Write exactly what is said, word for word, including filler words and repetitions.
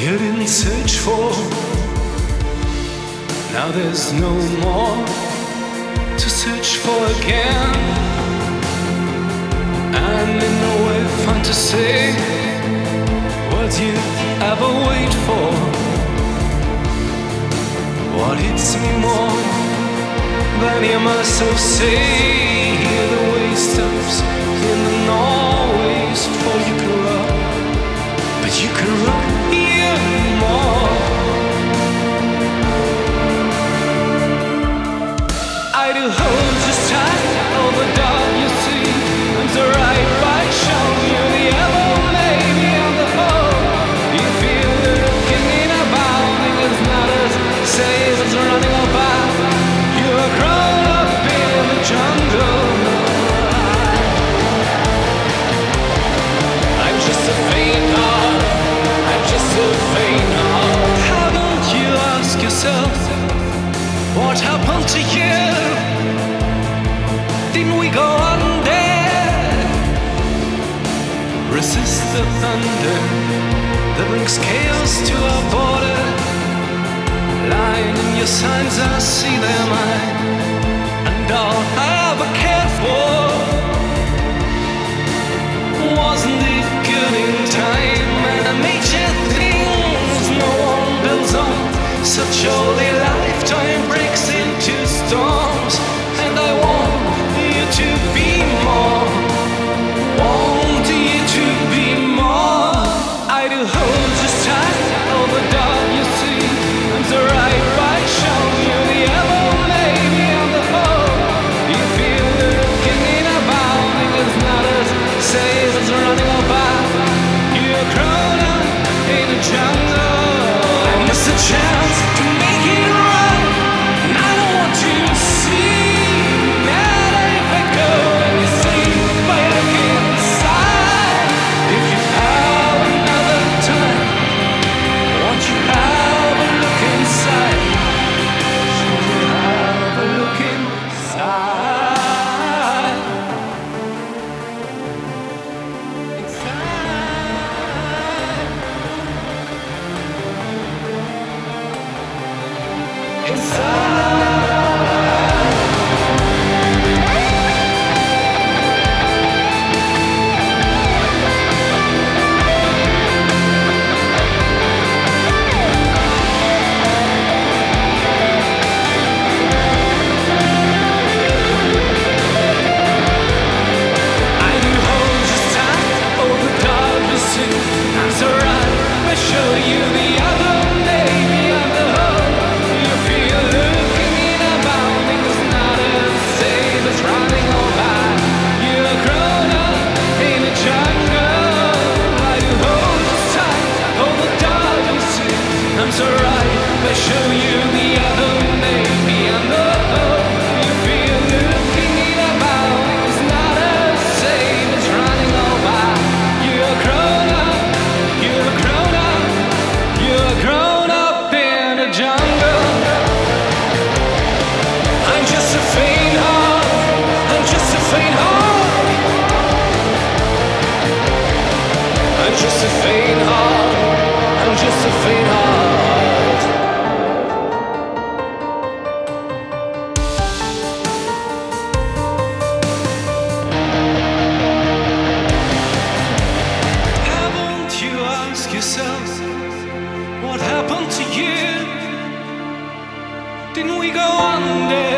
you didn't search for. Now there's no more to search for again. And in no way fun to say what you ever wait for. What hits me more than you must have say, hear the way steps in the noise for you can run, but you can run even more. I do hold just tight over dog you see. I'm so right by showing you the ever maybe on the whole. You feel the looking in a bounding is not as safe as running about. You're grown up in the jungle. I'm just a faint heart. I'm just a faint heart. How don't you ask yourself what happened to you? Didn't we go under? Resist the thunder that brings chaos to our border. Lying in your signs, I see them, I and all I ever cared for. Wasn't it good in time? And I made you things no one builds on. Such holy lifetime breaks into storms, and I want you to be more. Want you to be more. I do hold just tight over dog you see. I'm so right by showing you the ever maybe on the whole. You feel the looking in a bounding is not as safe as running about. You're grown up in a jungle. I missed a chance to make it right, and I don't want to see that if I go and you see by looking inside. If you have another time, won't you have a look inside? Should you have a look inside? Inside. Inside. I do hold just tight over dog you see. I'm so right, I show you the other maybe on the whole. You feel looking in a bounding is not as safe as running all by. You're grown up in a jungle. I do hold just tight over dog you see. I'm so right, I show you the other maybe on the whole. You feel looking in a bounding is not as safe as running all by. You're grown up, you're grown up, you're grown up in a jungle. I'm just a faint heart, I'm just a faint heart. I'm just a faint heart, I'm just a faint heart. Haven't you asked yourself what happened to you? Didn't we go under?